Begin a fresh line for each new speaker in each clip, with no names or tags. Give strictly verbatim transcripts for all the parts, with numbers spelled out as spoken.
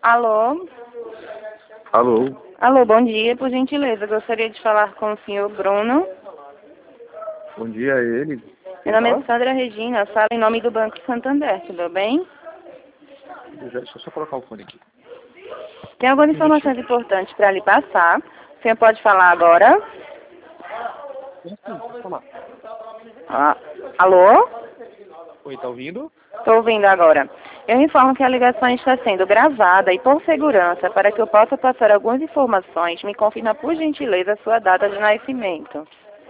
Alô?
Alô?
Alô, bom dia. Por gentileza, gostaria de falar com o senhor Bruno.
Bom dia a ele.
Meu nome é Sandra Regina, falo em nome do Banco Santander, tudo bem?
Deixa eu só colocar o fone aqui.
Tem algumas informações importantes para lhe passar. O senhor pode falar agora?
Sim, pode falar.
Ah, alô?
Oi, tá ouvindo?
Estou ouvindo agora. Eu informo que a ligação está sendo gravada e, por segurança, para que eu possa passar algumas informações, me confirma, por gentileza, a sua data de nascimento.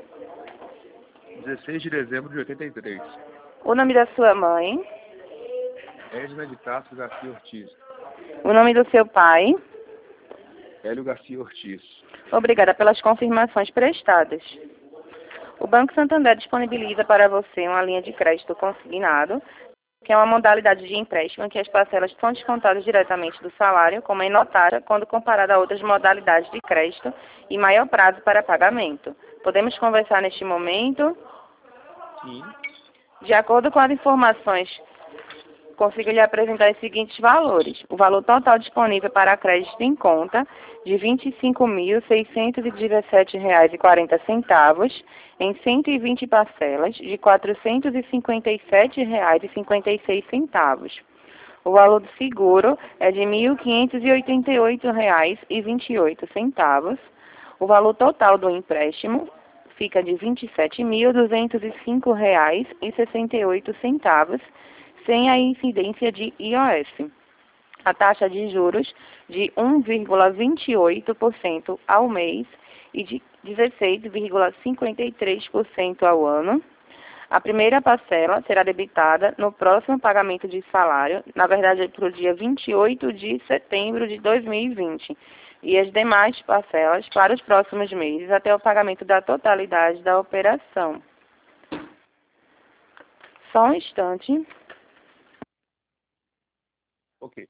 dezesseis de dezembro de oitenta e três.
O nome da sua mãe.
Edna de Castro Garcia Ortiz.
O nome do seu pai.
Hélio Garcia Ortiz.
Obrigada pelas confirmações prestadas. O Banco Santander disponibiliza para você uma linha de crédito consignado, que é uma modalidade de empréstimo em que as parcelas são descontadas diretamente do salário, como é notária, quando comparada a outras modalidades de crédito e maior prazo para pagamento. Podemos conversar neste momento?
Sim.
De acordo com as informações, consigo lhe apresentar os seguintes valores. O valor total disponível para crédito em conta de vinte e cinco mil, seiscentos e dezessete reais e quarenta centavos em cento e vinte parcelas de quatrocentos e cinquenta e sete reais e cinquenta e seis centavos. O valor do seguro é de mil quinhentos e oitenta e oito reais e vinte e oito centavos. O valor total do empréstimo fica de vinte e sete mil, duzentos e cinco reais e sessenta e oito centavos, sem a incidência de I O F. A taxa de juros de um vírgula vinte e oito por cento ao mês e de dezesseis vírgula cinquenta e três por cento ao ano. A primeira parcela será debitada no próximo pagamento de salário, na verdade para o dia vinte e oito de setembro de dois mil e vinte, e as demais parcelas para os próximos meses até o pagamento da totalidade da operação. Só um instante.
Ok.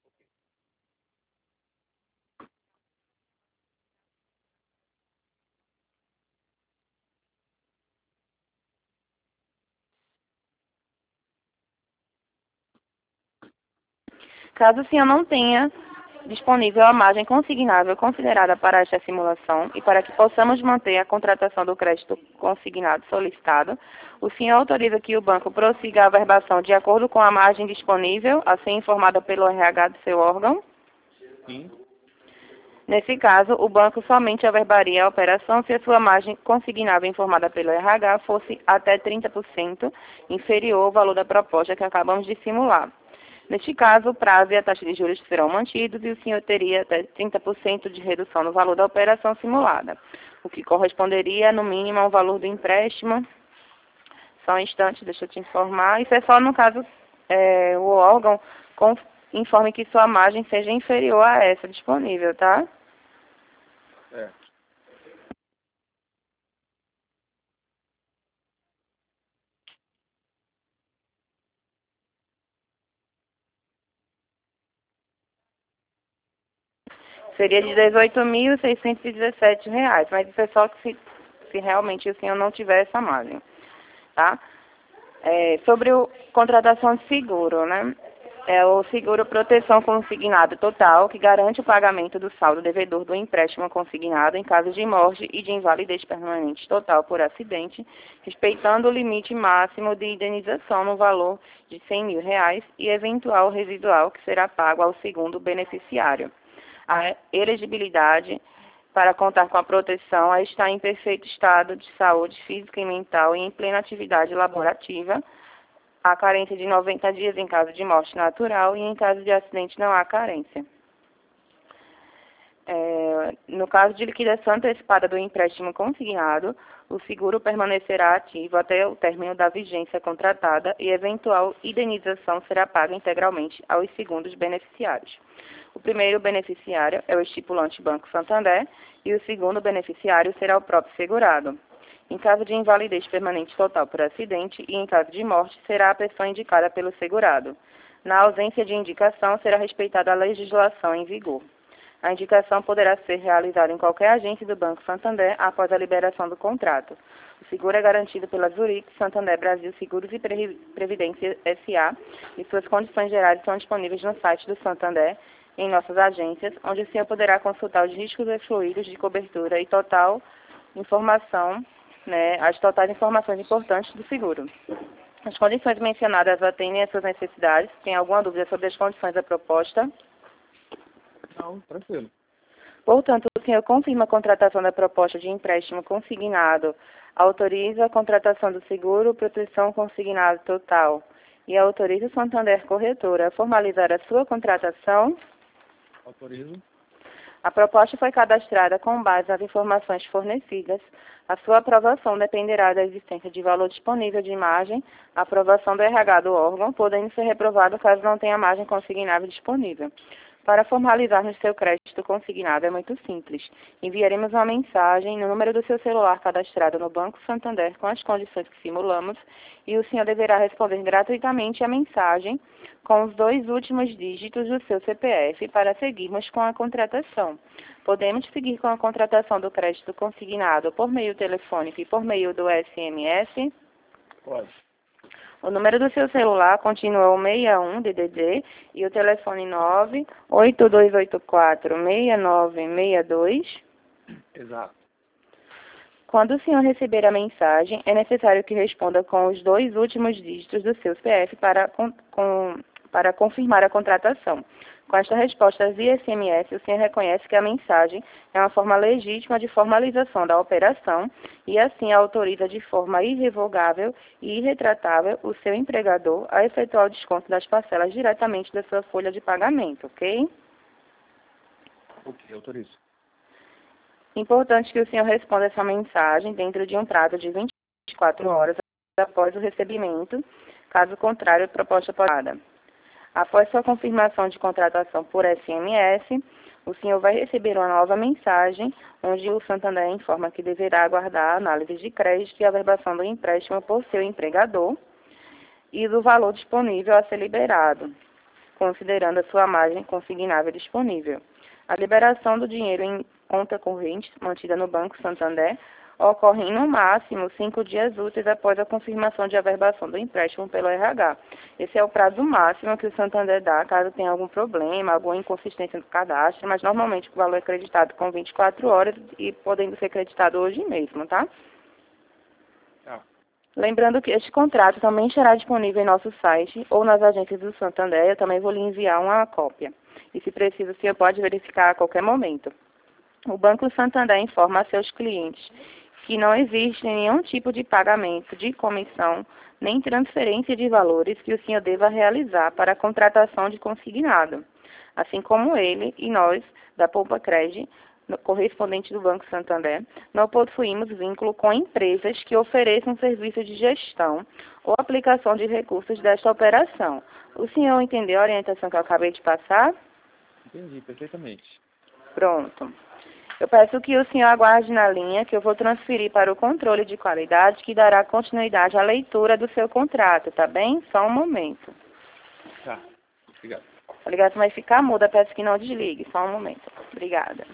Caso o senhor não tenha disponível a margem consignável considerada para esta simulação e para que possamos manter a contratação do crédito consignado solicitado, o senhor autoriza que o banco prossiga a averbação de acordo com a margem disponível, a ser informada pelo R H do seu órgão?
Sim.
Nesse caso, o banco somente averbaria a operação se a sua margem consignável informada pelo R H fosse até trinta por cento inferior ao valor da proposta que acabamos de simular. Neste caso, o prazo e a taxa de juros serão mantidos e o senhor teria até trinta por cento de redução no valor da operação simulada, o que corresponderia, no mínimo, ao valor do empréstimo. Só um instante, deixa eu te informar. Isso é só no caso é, o órgão com, informe que sua margem seja inferior a essa disponível, tá?
É.
Seria de dezoito mil seiscentos e dezessete reais, mas isso é só que se, se realmente o senhor não tiver essa margem, tá? É, sobre a contratação de seguro, né? É o seguro proteção consignado total, que garante o pagamento do saldo devedor do empréstimo consignado em caso de morte e de invalidez permanente total por acidente, respeitando o limite máximo de indenização no valor de cem mil reais e eventual residual que será pago ao segundo beneficiário. A elegibilidade para contar com a proteção é estar em perfeito estado de saúde física e mental e em plena atividade laborativa, há carência de noventa dias em caso de morte natural e em caso de acidente não há carência. É, no caso de liquidação antecipada do empréstimo consignado, o seguro permanecerá ativo até o término da vigência contratada e eventual indenização será paga integralmente aos segundos beneficiários. O primeiro beneficiário é o estipulante Banco Santander e o segundo beneficiário será o próprio segurado. Em caso de invalidez permanente total por acidente e em caso de morte, será a pessoa indicada pelo segurado. Na ausência de indicação, será respeitada a legislação em vigor. A indicação poderá ser realizada em qualquer agente do Banco Santander após a liberação do contrato. O seguro é garantido pela Zurich Santander Brasil Seguros e Previdência S A e suas condições gerais estão disponíveis no site do Santander, em nossas agências, onde o senhor poderá consultar os riscos excluídos de cobertura e total informação, né, as totais informações importantes do seguro. As condições mencionadas atendem às suas necessidades. Tem alguma dúvida sobre as condições da proposta?
Não, tranquilo.
Portanto, o senhor confirma a contratação da proposta de empréstimo consignado, autoriza a contratação do seguro proteção consignado total e autoriza o Santander Corretora a formalizar a sua contratação?
Autorizo.
A proposta foi cadastrada com base nas informações fornecidas. A sua aprovação dependerá da existência de valor disponível de margem, a aprovação do R H do órgão, podendo ser reprovado caso não tenha margem consignável disponível. Para formalizarmos seu crédito consignado é muito simples. Enviaremos uma mensagem no número do seu celular cadastrado no Banco Santander com as condições que simulamos e o senhor deverá responder gratuitamente a mensagem com os dois últimos dígitos do seu C P F para seguirmos com a contratação. Podemos seguir com a contratação do crédito consignado por meio telefônico e por meio do S M S?
Pode.
O número do seu celular continua o sessenta e um D D D e o telefone nove oito dois oito quatro seis nove seis dois.
Exato.
Quando o senhor receber a mensagem, é necessário que responda com os dois últimos dígitos do seu C P F para, com, com, para confirmar a contratação. Com esta resposta via S M S, o senhor reconhece que a mensagem é uma forma legítima de formalização da operação e assim autoriza de forma irrevogável e irretratável o seu empregador a efetuar o desconto das parcelas diretamente da sua folha de pagamento, ok?
Ok, autorizo.
Importante que o senhor responda essa mensagem dentro de um prazo de vinte e quatro horas após o recebimento, caso contrário, a proposta pode. Após sua confirmação de contratação por S M S, o senhor vai receber uma nova mensagem, onde o Santander informa que deverá aguardar a análise de crédito e averbação do empréstimo por seu empregador e do valor disponível a ser liberado, considerando a sua margem consignável disponível. A liberação do dinheiro em conta corrente mantida no Banco Santander ocorre no máximo cinco dias úteis após a confirmação de averbação do empréstimo pelo R H. Esse é o prazo máximo que o Santander dá caso tenha algum problema, alguma inconsistência no cadastro, mas normalmente o valor é creditado com vinte e quatro horas e podendo ser creditado hoje mesmo, tá?
Tá.
Lembrando que este contrato também estará disponível em nosso site ou nas agências do Santander. Eu também vou lhe enviar uma cópia. E se preciso, o senhor pode verificar a qualquer momento. O Banco Santander informa a seus clientes que não existe nenhum tipo de pagamento de comissão nem transferência de valores que o senhor deva realizar para a contratação de consignado. Assim como ele e nós, da Poupa Cred, correspondente do Banco Santander, não possuímos vínculo com empresas que ofereçam serviço de gestão ou aplicação de recursos desta operação. O senhor entendeu a orientação que eu acabei de passar?
Entendi, perfeitamente.
Pronto. Eu peço que o senhor aguarde na linha, que eu vou transferir para o controle de qualidade, que dará continuidade à leitura do seu contrato, tá bem? Só um momento.
Tá, obrigado.
A ligação vai ficar muda, peço que não desligue. Só um momento. Obrigada.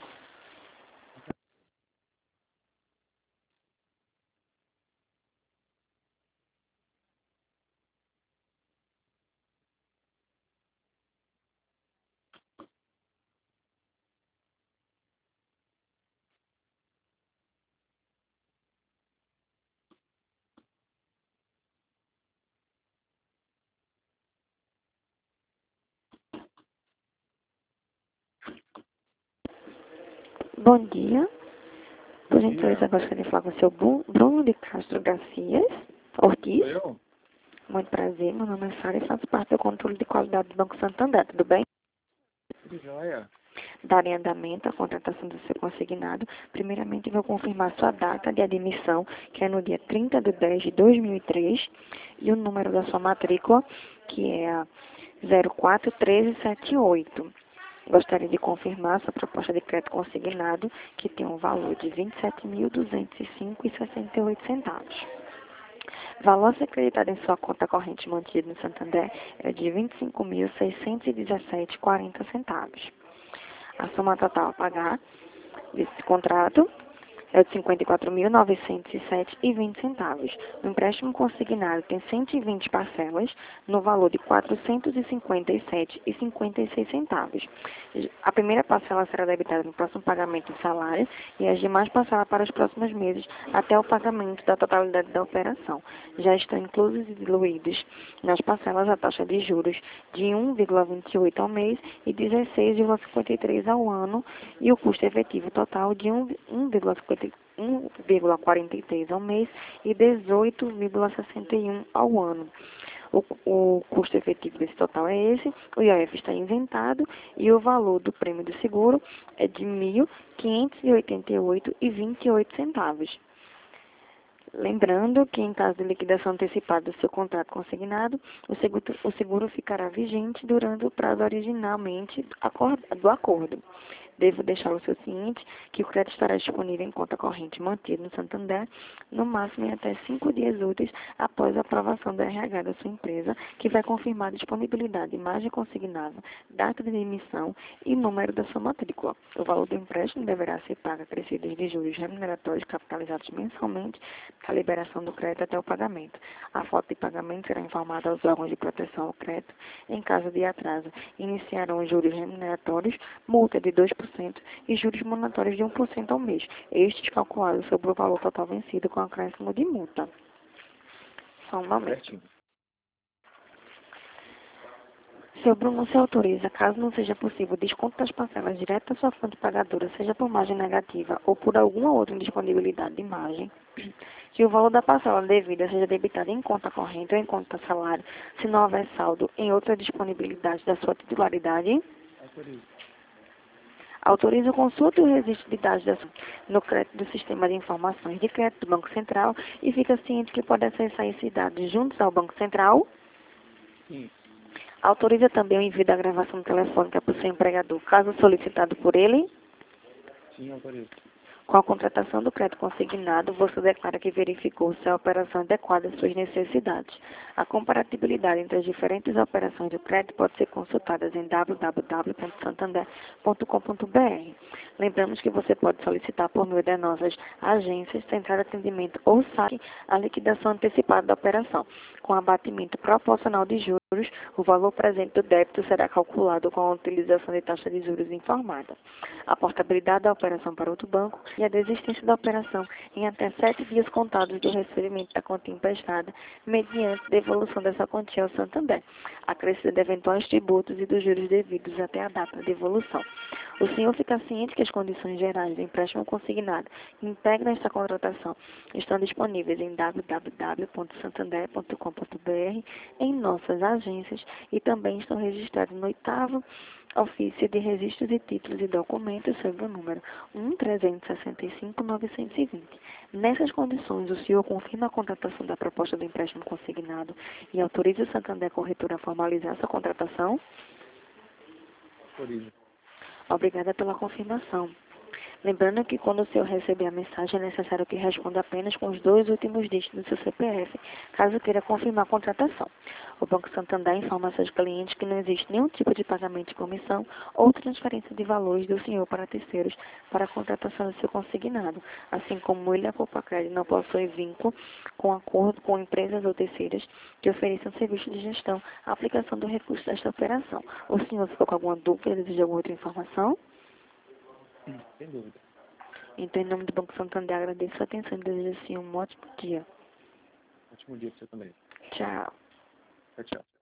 Bom dia. Por
Bom
gentileza,
dia.
gostaria de falar com o seu Bru- Bruno de Castro Garcias Ortiz.
Sou eu?
Muito prazer, meu nome é Sara e faço parte do controle de qualidade do Banco Santander, tudo bem?
Que joia.
Darei andamento à contratação do seu consignado. Primeiramente, vou confirmar sua data de admissão, que é no dia trinta de dez de dois mil e três, e o número da sua matrícula, que é a zero quatro um três sete oito. Gostaria de confirmar sua proposta de crédito consignado, que tem um valor de vinte e sete mil duzentos e cinco reais e sessenta e oito centavos. Valor a ser acreditado em sua conta corrente mantida no Santander é de vinte e cinco mil seiscentos e dezessete reais e quarenta centavos. A soma total a pagar desse contrato é de cinquenta e quatro mil novecentos e sete reais e vinte centavos. O empréstimo consignado tem cento e vinte parcelas no valor de quatrocentos e cinquenta e sete reais e cinquenta e seis centavos. A primeira parcela será debitada no próximo pagamento de salário e as demais parcelas para os próximos meses até o pagamento da totalidade da operação. Já estão inclusos e diluídos nas parcelas a taxa de juros de um vírgula vinte e oito ao mês e dezesseis vírgula cinquenta e três ao ano e o custo efetivo total de um vírgula quarenta e três ao mês e dezoito vírgula sessenta e um ao ano. O, o custo efetivo desse total é esse, o I O F está isentado e o valor do prêmio do seguro é de mil quinhentos e oitenta e oito reais e vinte e oito centavos. Lembrando que, em caso de liquidação antecipada do seu contrato consignado, o seguro, o seguro ficará vigente durante o prazo originalmente do acordo. Devo deixá-lo seu ciente que o crédito estará disponível em conta corrente mantida no Santander, no máximo em até cinco dias úteis após a aprovação do R H da sua empresa, que vai confirmar a disponibilidade de margem consignada, data de emissão e número da sua matrícula. O valor do empréstimo deverá ser pago acrescidos de juros remuneratórios capitalizados mensalmente da liberação do crédito até o pagamento. A falta de pagamento será informada aos órgãos de proteção ao crédito. Em caso de atraso, iniciarão os juros remuneratórios, multa de dois por cento e juros monetários de um por cento ao mês, estes calculados sobre o valor total vencido com acréscimo de multa. Só um momento. Seu Bruno se autoriza, caso não seja possível, o desconto das parcelas direto à sua fonte pagadora, seja por margem negativa ou por alguma outra indisponibilidade de margem, que o valor da parcela devida seja debitado em conta corrente ou em conta salário, se não houver saldo em outra disponibilidade da sua titularidade.
Autorizo.
Autoriza a consulta e o registro de dados no crédito do Sistema de Informações de Crédito do Banco Central e fica ciente que pode acessar esses dados juntos ao Banco Central.
Sim.
Autoriza também o envio da gravação telefônica para o seu empregador, caso solicitado por ele.
Sim, autorizo.
Com a contratação do crédito consignado, você declara que verificou se a operação é adequada às suas necessidades. A comparatibilidade entre as diferentes operações do crédito pode ser consultada em w w w ponto santander ponto com ponto b r. Lembramos que você pode solicitar por meio de nossas agências, central de atendimento ou saque a liquidação antecipada da operação. Com abatimento proporcional de juros, o valor presente do débito será calculado com a utilização de taxa de juros informada. A portabilidade da operação para outro banco e a desistência da operação em até sete dias contados do recebimento da quantia emprestada, mediante devolução dessa quantia ao Santander, acrescida de eventuais tributos e dos juros devidos até a data de devolução. O senhor fica ciente que as condições gerais do empréstimo consignado integram esta contratação estão disponíveis em w w w ponto santander ponto com ponto b r, em nossas agências e também estão registrados no oitavo Ofício de Registros e Títulos e Documentos sobre o número um trezentos e sessenta e cinco novecentos e vinte. Nessas condições, o senhor confirma a contratação da proposta do empréstimo consignado e autoriza o Santander Corretora a formalizar essa contratação?
Autorizo.
Obrigada pela confirmação. Lembrando que quando o senhor receber a mensagem, é necessário que responda apenas com os dois últimos dígitos do seu C P F, caso queira confirmar a contratação. O Banco Santander informa a seus clientes que não existe nenhum tipo de pagamento de comissão ou transferência de valores do senhor para terceiros para a contratação do seu consignado, assim como ele, a Copa Crédito, não possui vínculo com acordo com empresas ou terceiras que ofereçam serviço de gestão à aplicação do recurso desta operação. O senhor ficou com alguma dúvida, deseja alguma outra informação?
Sem dúvida.
Então, em nome do Banco Santander, agradeço a sua atenção e desejo assim um ótimo dia.
Ótimo dia para você também.
Tchau.
Tchau, tchau.